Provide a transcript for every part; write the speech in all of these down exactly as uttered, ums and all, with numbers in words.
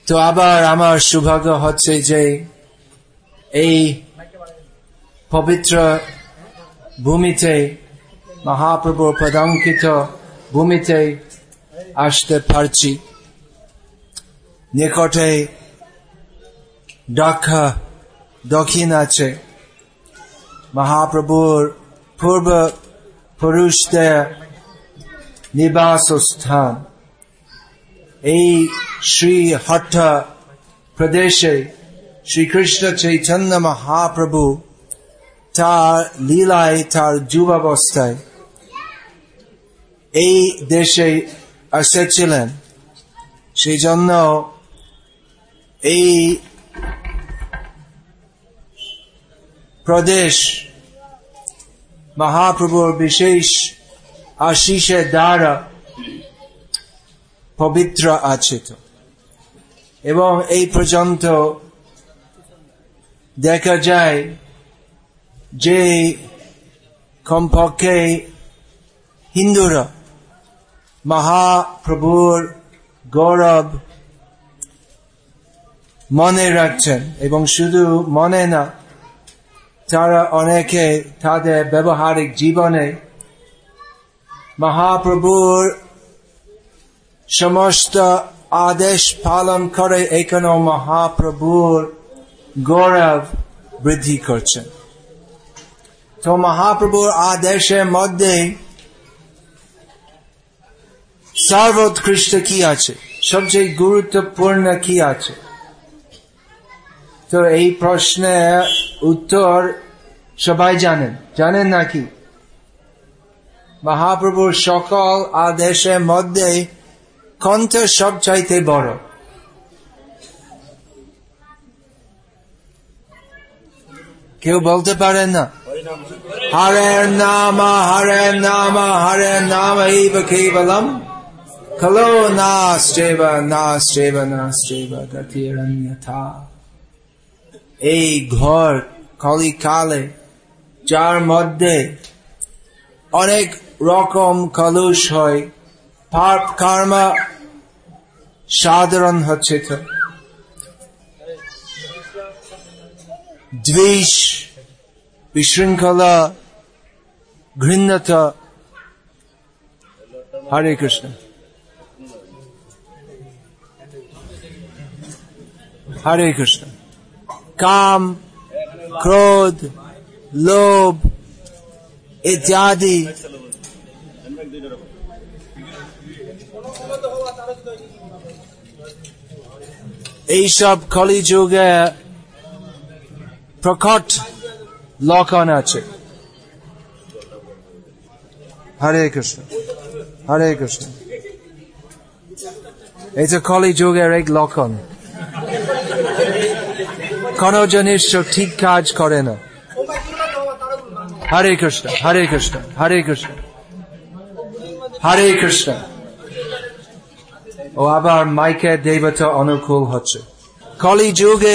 তো আবার আমার সৌভাগ্য হচ্ছে যে এই পবিত্র ভূমিতে মহাপ্রভুর পদাঙ্কিত ভূমিতে আসতে পারছি। নিকটে ঢাকা দক্ষিণ আছে, মহাপ্রভুর পূর্ব পুরুষদের নিবাস স্থান। এই শ্রী হট্ট প্রদেশে শ্রীকৃষ্ণ চৈতন্য মহাপ্রভু তার লীলায়, তার যুবাবস্থায় এই দেশে এসেছিলেন। সেই জন্য এই প্রদেশ মহাপ্রভুর বিশেষ আশীষের দ্বারা পবিত্র আছে। এবং এই পর্যন্ত দেখা যায় যে কমপক্ষে হিন্দুরা মহাপ্রভুর গৌরব মনে রাখছেন, এবং শুধু মনে না, তারা অনেকে তাদের ব্যবহারিক জীবনে মহাপ্রভুর সমস্ত আদেশ পালন করে এখানেও মহাপ্রভুর গৌরব বৃদ্ধি করছেন। তো মহাপ্রভুর আদেশের মধ্যে সর্বোৎকৃষ্ট কি আছে, সবচেয়ে গুরুত্বপূর্ণ কি আছে? তো এই প্রশ্নের উত্তর সবাই জানেন, জানেন নাকি? মহাপ্রভুর সকল আদেশের মধ্যে কোনটা সবচাইতে বড়? কেউ বলতে পারেন না? হরের নাম হরের নাম হরের নাম এইব কেবলম খলো নাস্তেব নাস্তেব নাস্তেব গতিরন্যথা। এই ঘর কলিকালে যার মধ্যে অনেক রকম কলুষ হয়, পাপ কর্ম সাধারণ হচ্ছে, তো দ্বেষ, বিশৃঙ্খলা, ঘৃণ্যতা। হরে কৃষ্ণ, হরে কৃষ্ণ। কাম, ক্রোধ, লোভ ইত্যাদি এইসব কলিযুগে প্রকট লক্ষণ আছে। হরে কৃষ্ণ, হরে কৃষ্ণ। এটা কলিযুগের এক লক্ষণ। কোন জিনিস ঠিক কাজ করে না। হরে কৃষ্ণ, হরে কৃষ্ণ, হরে কৃষ্ণ, হরে কৃষ্ণ। ও আবার মাইকের দেবতা অনুকূল হচ্ছে কলিযুগে।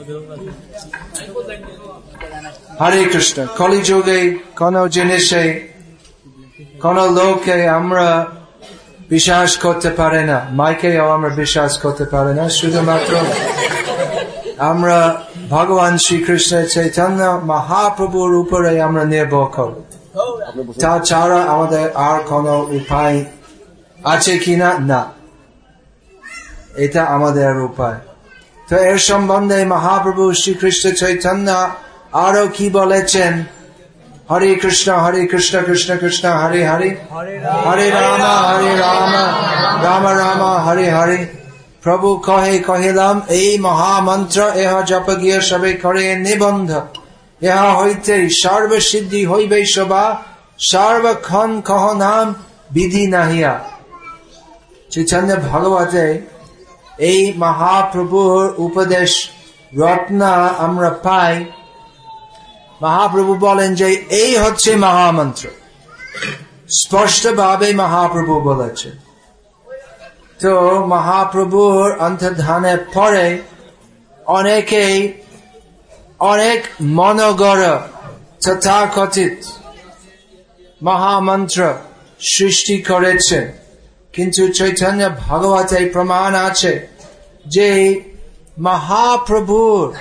হরে কৃষ্ণ। কলিযুগে কোন জিনিসে, কোন লোকে আমরা বিশ্বাস করতে পারে না, মাইকেও আমরা বিশ্বাস করতে পারে না। শুধুমাত্র আমরা ভগবান শ্রীকৃষ্ণের চৈতন্য মহাপ্রভুর উপরে আমরা নির্ভর করি। তাছাড়া আমাদের আর কোন উপায় আছে কিনা? না, এটা আমাদের উপায়। তো এর সম্বন্ধে মহাপ্রভু শ্রীকৃষ্ণ চৈতন্য আরো কি বলেছেন? হরে কৃষ্ণ, হরে কৃষ্ণ, কৃষ্ণ কৃষ্ণ, হরে হরে, হরে রাম, হরে রাম, রাম রাম, হরে হরে। প্রভু কহে কহিলাম, এই মহামন্ত্র ইহা জপ গিয়ে সবে করে নিবন্ধ, ইহা হইতে সর্বসিদ্ধি হইবে সবা, সর্বক্ষণ কহ নাম বিধি নাহিয়া। চৈতন্য ভাগবতে এই মহাপ্রভুর উপদেশ রত্ন আমরা পাই। মহাপ্রভু বলেন যে এই হচ্ছে মহামন্ত্র, স্পষ্টভাবে মহাপ্রভু বলেছেন। তো মহাপ্রভুর অন্তর্ধানের পরে অনেকে অনেক মনগড় তথাকথিত মহামন্ত্র সৃষ্টি করেছে, কিন্তু চৈতন্য ভাগবতে প্রমাণ আছে যে মহাপ্রভুর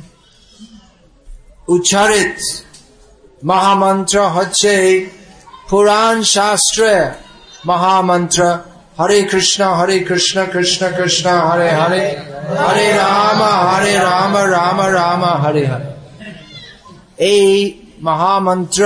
উচ্চারিত মহামন্ত্র হচ্ছে পুরাণ শাস্ত্রে মহামন্ত্র হরে কৃষ্ণ হরে কৃষ্ণ কৃষ্ণ কৃষ্ণ হরে হরে হরে রাম হরে রাম রাম রাম হরে হরে। এই মহামন্ত্র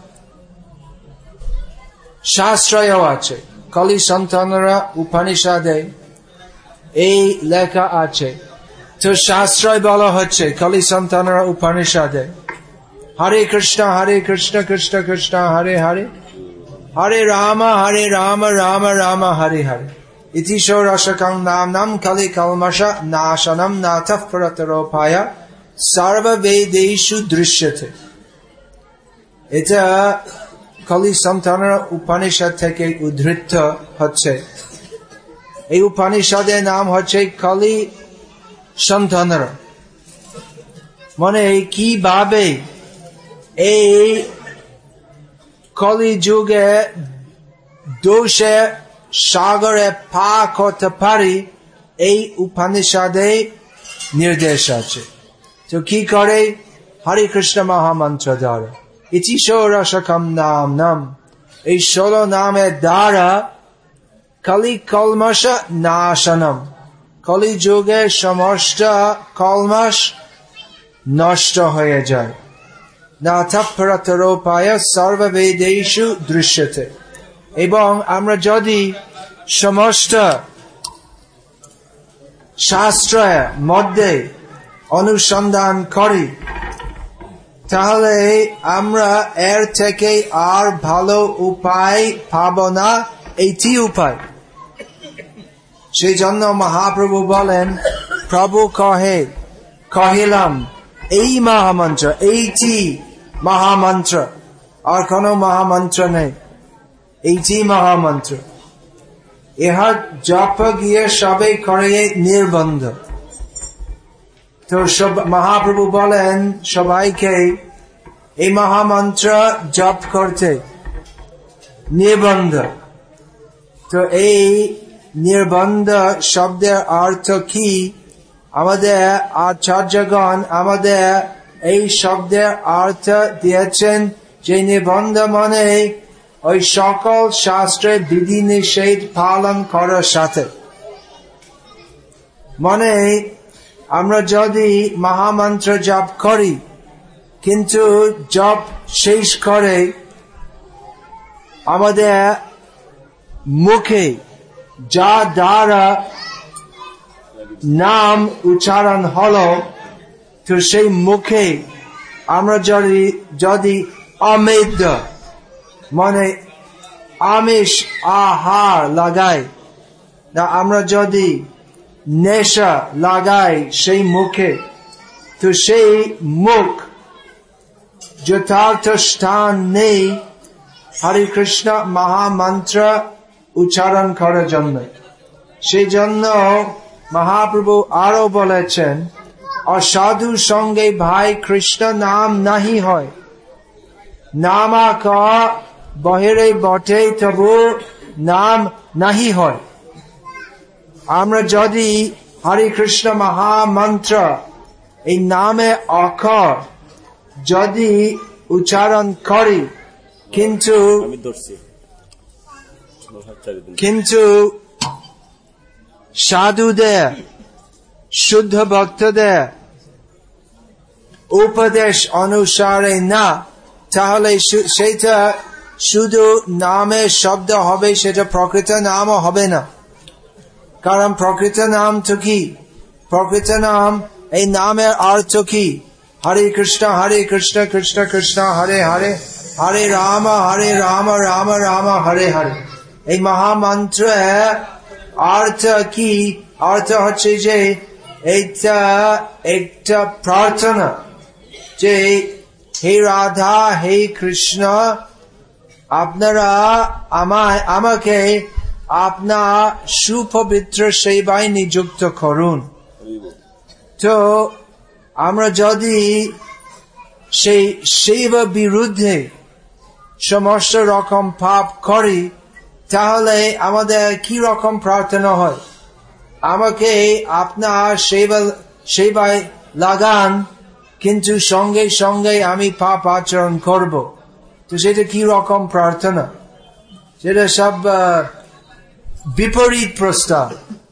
শাস্ত্রেও আছে, কলি সন্তানরা উপনিষদে এই লেখা আছে। তো শাস্ত্রয় বলা হচ্ছে কলি সন্তানরা উপনিষদে হরে কৃষ্ণ হরে কৃষ্ণ কৃষ্ণ কৃষ্ণ হরে হরে হরে রাম হরে রাম রাম রাম হরে হরে ইতি ষোড়শকং নাম কলি কলমশ নাশনম নাথঃ পরতরোপায় সর্ববেদেষু দৃশ্যতে। এটা কলি সন্তানরা উপনিষদ থেকে উদ্ধৃত হচ্ছে। এই উপনিষদের নাম হচ্ছে কলি সন্তানরা। মানে কিভাবে এই কলি যুগে দোষে সাগরে পা করতে পারি এই উপনিষদে নির্দেশ আছে। তো কি করে? হরে কৃষ্ণ মহামন্ত্র দ্বারা ইতি ষোড়শকম নাম নাম, এই ষোলো নামের দ্বারা কলি কলমশ নাশনম, কলি যুগে সমস্ত কলমশ নষ্ট হয়ে যায়। নাথঃ পরতরোপায় সর্ববেদেষু দৃশ্যতে। এবং আমরা যদি সমস্ত শাস্ত্রের মধ্যে অনুসন্ধান করি তাহলে আমরা এর থেকে আর ভালো উপায় পাব না, এইটি উপায়। সেই জন্য মহাপ্রভু বলেন, প্রভু কহে কহিলাম এই মহামন্ত্র, এইটি মহামন্ত্র, আর কোন মহামন্ত্র নেই, এইটি মহামন্ত্র। ইহা জপ গিয়ে সবে করে নির্বন্ধ। তো সব মহাপ্রভু বলেন সবাইকে এই মহামন্ত্র জপ করতে, নির্বন্ধ। তো এই নির্বন্ধ শব্দের অর্থ কি? আমাদের আচার্যগণ আমাদের এই শব্দের অর্থ দিয়েছেন যে নির্বন্ধ মানে ওই সকল শাস্ত্রের বিধি নিষেধ পালন করার সাথে। মানে আমরা যদি মহামন্ত্র জপ করি কিন্তু জপ শেষ করে আমাদের মুখে যা দ্বারা নাম উচ্চারণ হলো, তো সেই মুখে আমরা যদি যদি অমেদ্য মানে আমিষ আহার লাগাই, না আমরা যদি নেশা লাগাই সেই মুখে, তো সেই মুখ যথার্থ স্থান নেই হরে কৃষ্ণ মহামন্ত্র উচ্চারণ করার জন্য। সেই জন্য মহাপ্রভু আরো বলেছেন, অসাধু সঙ্গে ভাই কৃষ্ণ নাম নাহি হয়, নামা ক বহিরে বটে তবু নাম নাহি হয়। আমরা যদি হরে কৃষ্ণ মহামন্ত্র এই নামে অক্ষর যদি উচ্চারণ করি কিন্তু কিন্তু সাধুদের শুদ্ধ ভক্তদের উপদেশ অনুসারে না, তাহলে সেটা শুধু নামের শব্দ হবে, সেটা প্রকৃত নামও হবে না। কারণ প্রকৃত নাম তো কি? প্রকৃত নাম এই নামের অর্থ কি? হরে কৃষ্ণ হরে কৃষ্ণ কৃষ্ণ কৃষ্ণ হরে হরে হরে রাম হরে রাম রাম রাম হরে হরে। এই মহামন্ত্রের অর্থ কি? অর্থ হচ্ছে যে এটা একটা প্রার্থনা যে হে রাধা হে কৃষ্ণ আপনারা আমায় আমাকে আপনার সুপবিত্র সেবায় নিযুক্ত করুন। তো আমরা যদি সেই সেবা বিরুদ্ধে সমস্ত রকম পাপ করি তাহলে আমাদের কি রকম প্রার্থনা হয়? আমাকে আপনার সেবা সেবায় লাগান, কিন্তু সঙ্গে সঙ্গে আমি পাপ আচরণ করব, তো সেটা কি রকম প্রার্থনা? সেটা সব বিপরীত প্রস্তাব।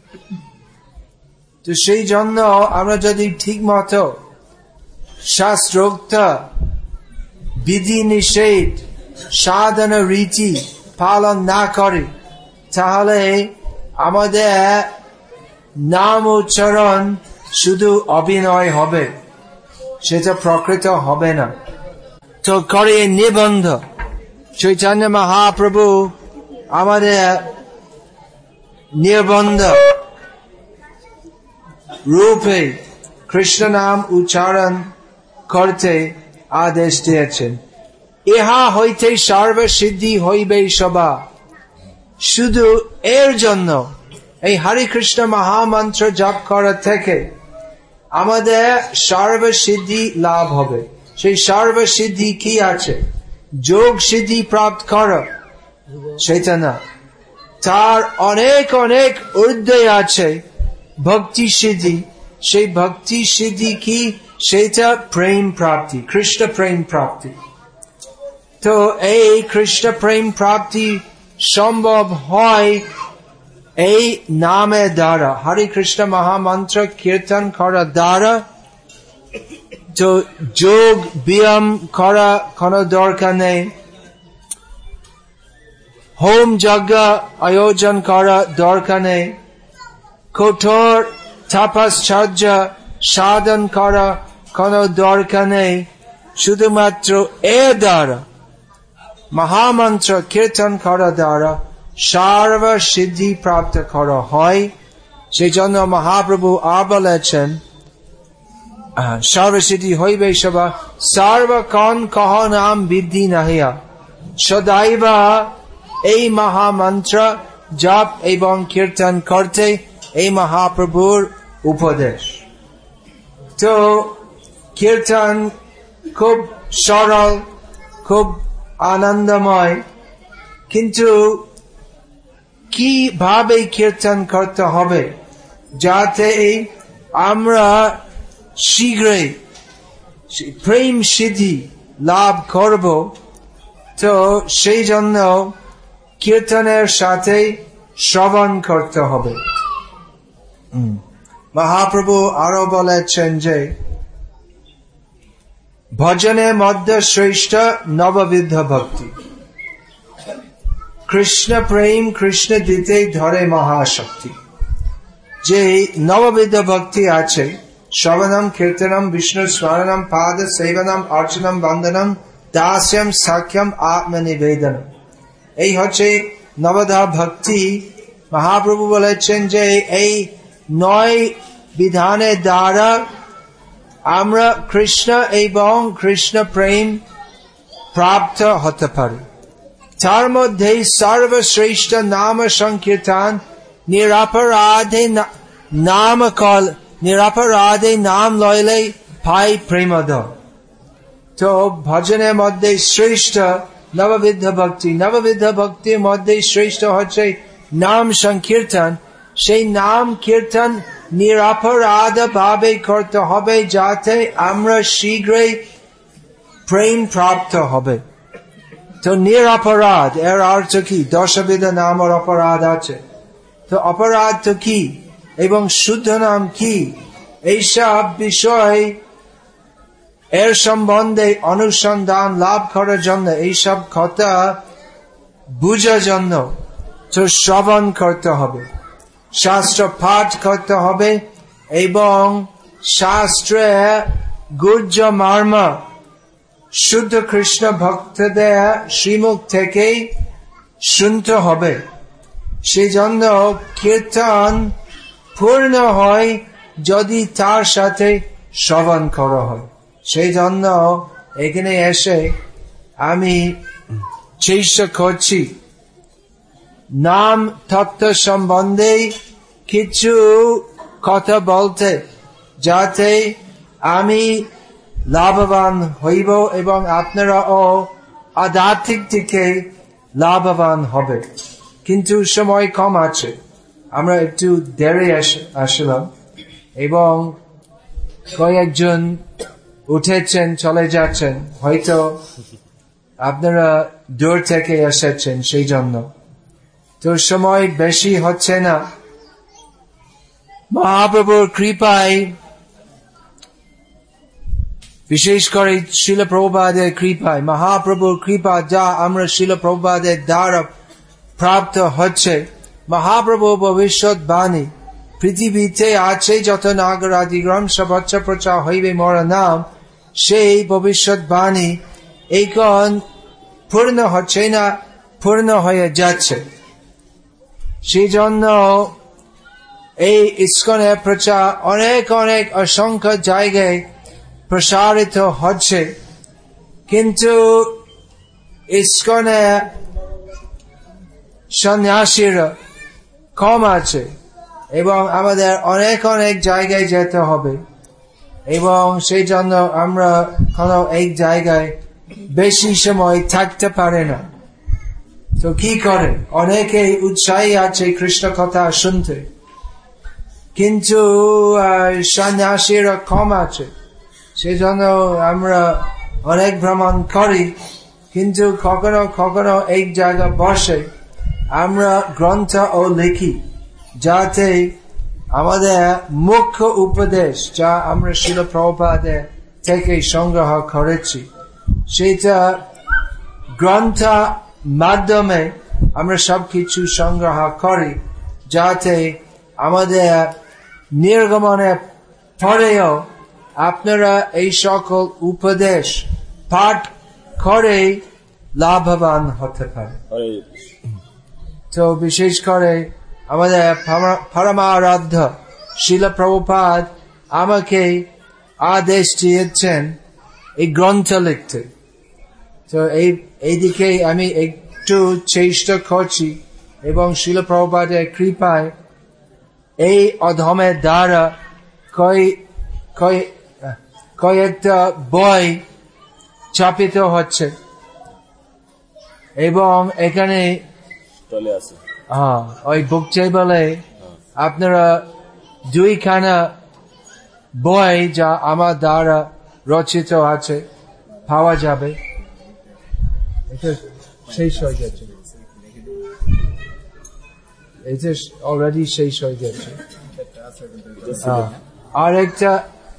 তো সেই জন্য আমরা যদি ঠিক মতো শাস্ত্রোক্ত বিধি নিষেধ সাধনা রীতি পালন না করি, তাহলে আমাদের নাম উচ্চারণ শুধু অভিনয় হবে, সেটা প্রকৃত হবে না। তো করে নিবন্ধ চৈতন্য মহাপ্রভু আমাদের নিবন্ধ রূপে কৃষ্ণ নাম উচ্চারণ করতে আদেশ দিয়েছেন। ইহা হইতে সর্বসিদ্ধি হইবে সবা। শুধু এর জন্য এই হরে কৃষ্ণ মহামন্ত্র জপ করা থেকে আমাদের সর্বসিদ্ধি লাভ হবে। সেই সর্বসিদ্ধি কি আছে? যোগ সিদ্ধি প্রাপ্ত করা, সেটা না। তার অনেক অনেক ঊর্ধ্বে আছে ভক্তি সিদ্ধি। সেই ভক্তি সিদ্ধি কি? সেটা প্রেম প্রাপ্তি, কৃষ্ণ প্রেম প্রাপ্তি। তো এই কৃষ্ণ প্রেম প্রাপ্তি সম্ভব হয় এই নামের দ্বারা, হরে কৃষ্ণ মহামন্ত্র কীর্তন করা দ্বারা। তো যোগ ব্যায়াম করা কোনো দরকার নেই, হোম যজ্ঞ আয়োজন করা দরকার নেই, কঠোর তপশ্চর্য সাধন করা কোনো দরকার নেই। শুধুমাত্র এ দ্বারা, মহামন্ত্র কীর্তন করা দ্বারা সর্ব সিদ্ধি প্রাপ্ত করা হয়। সেই জন্য মহাপ্রভু আর বলেছেন সর্বসিদ্ধি হইবে সবা সর্বক্ষণ কহ নাম বিদ্ধি নাহিয়া। সদাইব এই মহামন্ত্র জপ এবং কীর্তন করতে এই মহাপ্রভুর উপদেশ। তো কীর্তন খুব সরল, খুব আনন্দময়, কিন্তু কিভাবে কীর্তন করতে হবে যাতে আমরা শীঘ্রই প্রেম সিদ্ধি লাভ করব? তো সেই জন্য কীর্তনের সাথে শ্রবণ করতে হবে। মহাপ্রভু আরো বলেছেন যে ভজনের মধ্যে শ্রেষ্ঠ নববিধ ভক্তি। কৃষ্ণ প্রেম কৃষ্ণ দিতে ধরে মহাশক্তি। যে নববিধ ভক্তি আছে, শ্রবণম কীর্তনম বিষ্ণু স্মরণম পাদ সেবনম অর্চনম বন্দনম দাস্যম সাখ্যম আত্মনিবেদনম, এই হচ্ছে নবধা ভক্তি। মহাপ্রভু বলেছেন যে এই নয় বিধানের দ্বারা আমরা কৃষ্ণ এবং কৃষ্ণ প্রেম প্রাপ্ত হতে পারি। তার মধ্যে সর্বশ্রেষ্ঠ নাম সংকীর্তন, নিরাপরাধে নাম কল, নিরাপরাধে নাম লইলে পাই প্রেমদ। তো ভজনের মধ্যে শ্রেষ্ঠ নববিধ ভক্তি। নববিধ ভক্তির মধ্যে শ্রেষ্ঠ হচ্ছে নাম সংকীর্তন। সেই নাম কীর্তন নিরাপরাধ ভাবে করতে হবে যাতে আমরা শীঘ্রই প্রেম প্রাপ্ত হবে। তো নিরাপরাধ এর অর্থ কি? দশবিধ নামের অপরাধ আছে। তো অপরাধ তো কি এবং শুদ্ধ নাম কি, এইসব বিষয় এর সম্বন্ধে অনুসন্ধান লাভ করার জন্য, এইসব কথা বুঝার জন্য তো শ্রবণ করতে হবে, শাস্ত্র পাঠ করতে হবে এবং শাস্ত্রে গুহ্য মর্ম শুদ্ধ কৃষ্ণ ভক্তদের শ্রীমুখ থেকে শুনতে হবে। সেই জন্য কীর্তন পূর্ণ হয় যদি তার সাথে শ্রবণ করা হয়। সেই জন্য এখানে এসে আমি চেষ্টা করছি নাম তত্ত্ব সম্বন্ধে কিছু কথা বলতে, যাতে আমি লাভবান হইব এবং আপনারাও আধ্যাত্মিক দিকে লাভবান হবে। কিন্তু সময় কম আছে, আমরা একটু দেরি আসলাম এবং কয়েকজন উঠেছেন চলে যাচ্ছেন, হয়তো আপনারা দূর থেকে এসেছেন সেই জন্য। তো সময় বেশি হচ্ছে না, মহাপ্রভুর কৃপায়, বিশেষ করে শিল প্রভুপাদের কৃপায়, মহাপ্রভুর কৃপা যা আমরা শিল প্রভুপাদের দ্বারা প্রাপ্ত হচ্ছে, মহাপ্রভু ভবিষ্যৎবাণী পৃথিবীতে আছে যত নাগরাদিগ্রাম সবচ্চ প্রচার হইবে মোর নাম, সেই ভবিষ্যৎবাণী এখন পূর্ণ হচ্ছে না, পূর্ণ হয়ে যাচ্ছে। সেই জন্য এই ইস্কনের প্রচার অনেক অনেক অসংখ্য জায়গায় প্রসারিত হচ্ছে, কিন্তু ইস্কনে সন্ন্যাসীরা কম আছে এবং আমাদের অনেক অনেক জায়গায় যেতে হবে, এবং সেই জন্য আমরা কোনো এক জায়গায় বেশি সময় থাকতে পারে না। তো কি করে, অনেকেই উৎসাহী আছে কৃষ্ণ কথা শুনতে, কিন্তু সন্ন্যাসীরা কম আছে, সেই জন্য আমরা অনেক ভ্রমণ করি, কিন্তু কখনো কখনো এক জায়গা বসে আমরা গ্রন্থ ও লিখি, যাতে আমাদের মুখ্য উপদেশ যা আমরা শিল প্রভুপাদের থেকে সংগ্রহ করেছি, সেটা গ্রন্থ মাধ্যমে আমরা সবকিছু সংগ্রহ করি, যাতে আমাদের নির্গমনের পরেও আপনারা এই সকল উপদেশ পাঠ করে লাভবান হতে পারে। তো বিশেষ করে আমাদের পরমারাধ্য শিল প্রভুপাদ আমাকে আদেশ দিয়েছেন এই গ্রন্থ লিখতে। তো এই এইদিকে আমি একটু চেষ্টা করছি, এবং শিল প্রভুপাদের কৃপায় এই অধমের দ্বারা কয়েকটা বই ছাপিত হচ্ছে, এবং এখানে হ্যাঁ ওই বুক টেবলে আপনারা দুইখানা বই যা আমার দ্বারা রচিত আছে পাওয়া যাবে। এটা শেষ হয়ে গেছে, এটা অলরেডি শেষ হয়ে গেছে। আর একটা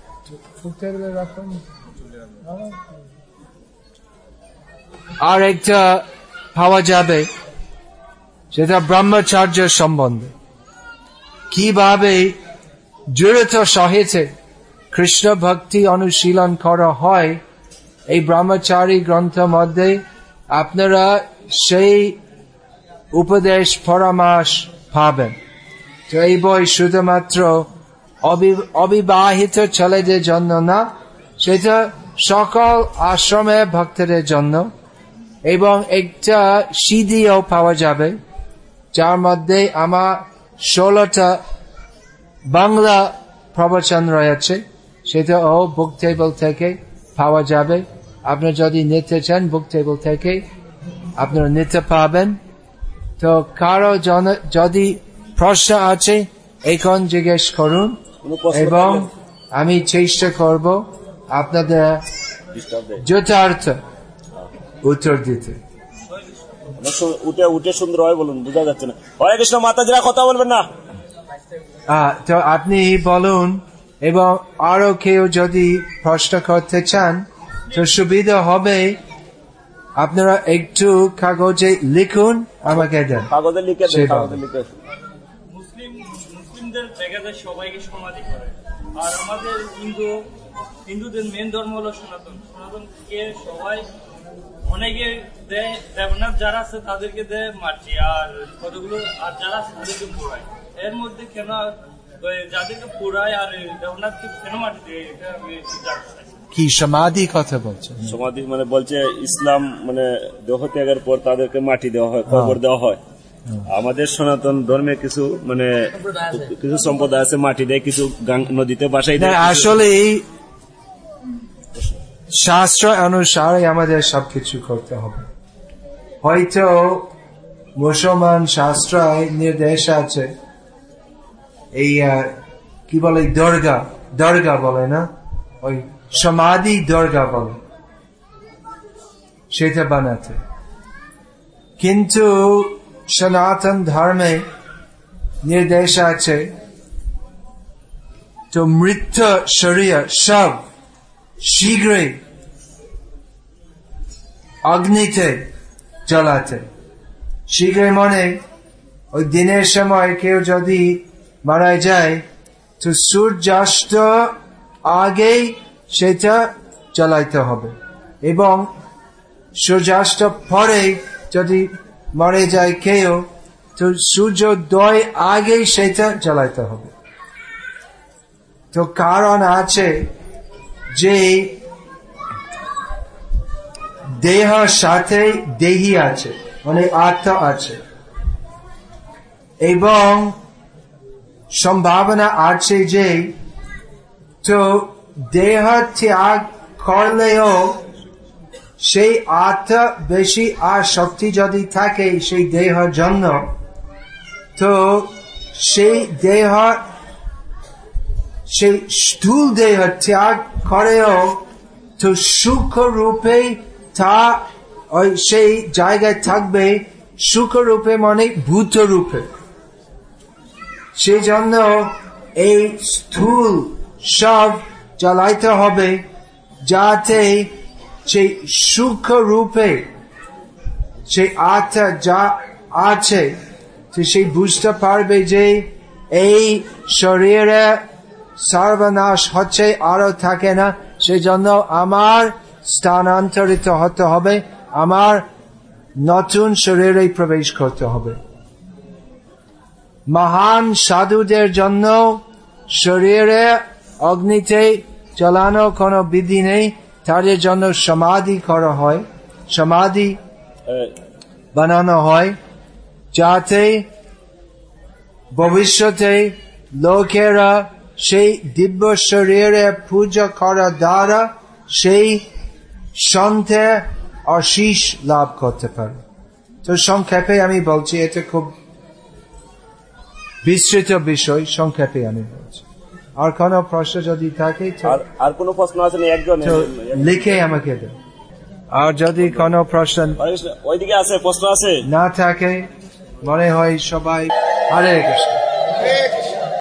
আর একটা পাওয়া যাবে, সেটা ব্রহ্মচর্য সম্বন্ধে, কিভাবে দৃঢ়ত সহিতে কৃষ্ণ ভক্তি অনুশীলন করা হয়। এই ব্রহ্মচারী গ্রন্থের মধ্যে আপনারা সেই উপদেশ পরামর্শ পাবেন। তো এই বই শুধুমাত্র অবিবাহিত ছেলেদের জন্য না, সেটা সকল আশ্রমের ভক্তদের জন্য, এবং একটা সিডিও পাওয়া যাবে যার মধ্যে আমার ষোলোটা বাংলা প্রবচন রয়েছে, সেটা ও বুক টেবল থেকে পাওয়া যাবে। আপনারা যদি নিতে চান বুক টেবল থেকে আপনারা নিতে পাবেন। তো কারো যদি প্রশ্ন আছে এখন জিজ্ঞেস করুন, এবং আমি চেষ্টা করব আপনাদের যথার্থ উত্তর দিতে। উঠে উঠে সুন্দর হয় বলুন, বোঝা যাচ্ছে না। হরে কৃষ্ণ, মাতাজিরা কথা বলবেন না। তো আপনি বলুন, এবং আরো কেউ যদি প্রশ্ন করতে চান তো সুবিধা হবে, আপনারা একটু কাগজে লিখুন, আমাকে দেন। কাগজে লিখে দেন, কাগজে লিখে। মুসলিম মুসলিমদের জায়গাতে সবাইকে সমাধি করে, আর আমাদের হিন্দু হিন্দুদের মেন ধর্ম হলো সনাতন। সনাতনকে সবাই অনেকে দেয়, দেবনাথ যারা আছে তাদেরকে দেয় মাটি, আর কতগুলো আর যারা আছে তাদেরকে পোড়ায়। এর মধ্যে কেন যাদেরকে পোড়ায় আর দেবনাথকে কেন মাটি দেয়, এটা আমি জানতে চাই। কি সমাধি কথা বলছে? সমাধি মানে বলছে ইসলাম মানে দেহ ত্যাগের পর তাদেরকে মাটি দেওয়া হয়, কবর দেওয়া হয়। আমাদের সনাতন ধর্মে কিছু মানে কিছু সম্প্রদায় আছে মাটি দেয়, কিছু নদীতে বাসাই দেয়। আসলে এই শাস্ত্র অনুসারে আমাদের সবকিছু করতে হবে। হয়তো মুসলমান শাস্ত্রে নির্দেশ আছে এই কি বলে দরগা দরগা বলে না, ওই সমাধি দরগা বলে, সেটা বানাতে। কিন্তু সনাতন ধর্মে নির্দেশ আছে তো মৃত শরীর সব শীঘ্রই অগ্নিতে জ্বালাতে। শীঘ্রই মনে ওই দিনের সময় কেউ যদি মারা যায় তো সূর্যাস্ত আগেই সেটা জ্বালাইতে হবে, এবং সূর্যাস্ত পরে যদি মরে যায় কেউ তো সূর্যোদয় আগেই সেটা জ্বালাইতে হবে। তো কারণ আছে যে দেহ সাথে দেহি আছে, মানে আত্মা আছে, এবং সম্ভাবনা আছে যে তো দেহ ত্যাগ করলেও সেই আত্মা বেশি আর শক্তি যদি থাকে সেই দেহের জন্য, তো সেই দেহ সেই স্থূল দেহ ত্যাগ করেও তো সুখ রূপে তা ওই সেই জায়গায় থাকবে, সুখ রূপে মানে ভূত রূপে। সেই জন্য এই স্থূল সব জ্বালাইতে হবে যাতে সেই সুখ রূপে সেই আত্মা যা আছে সে বুঝতে পারবে যে এই শরীরে সর্বনাশ হচ্ছে, আরো থাকে না, সেই জন্য আমার স্থানান্তরিত হতে হবে, আমার নতুন শরীরে প্রবেশ করতে হবে। মহান সাধুদের জন্য শরীরে অগ্নিতে জ্বালানো কোনো বিধি নেই, তাদের জন্য সমাধি করা হয়, সমাধি বানানো হয়, যাতে ভবিষ্যতে লোকেরা সেই দিব্য শরীরে পূজা করার দ্বারা সেই সন্তে আশীষ লাভ করতে পারে। তো সংক্ষেপে আমি বলছি, এটা খুব বিস্তৃত বিষয়, সংক্ষেপে আমি বলছি। আর কোন প্রশ্ন যদি থাকে আর কোন প্রশ্ন আছে একজন লিখে আমাকে দেন। আর যদি কোন প্রশ্ন ওইদিকে আছে প্রশ্ন আছে না থাকে, মনে হয় সবাই হরে কৃষ্ণ।